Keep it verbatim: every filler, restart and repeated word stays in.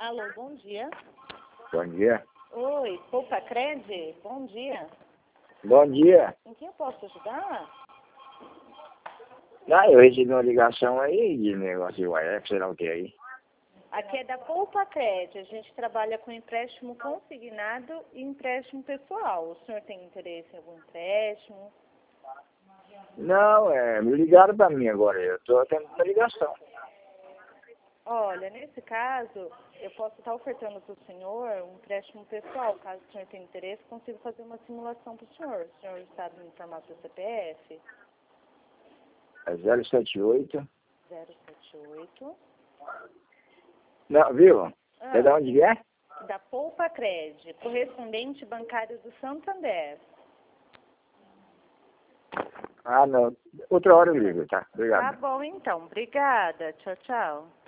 Alô, bom dia. Bom dia. Oi, Poupa Cred? Bom dia. Bom dia. Em que eu posso ajudar? Ah, eu recebi uma ligação aí de negócio de U I F, sei lá o que aí. Aqui é da Poupa Cred. A gente trabalha com empréstimo consignado e empréstimo pessoal. O senhor tem interesse em algum empréstimo? Não, é, me ligaram pra mim agora, eu tô tendo uma ligação. Olha, nesse caso, eu posso estar ofertando para o senhor um empréstimo pessoal. Caso o senhor tenha interesse, consigo fazer uma simulação para o senhor. O senhor sabe me informar seu C P F? É zero sete oito. zero sete oito. Não, viu? Ah, É de onde é? da Poupa Cred, correspondente bancário do Santander. Ah, não. Outra hora eu ligo, tá? Obrigado. Tá bom, então. Obrigada. Tchau, tchau.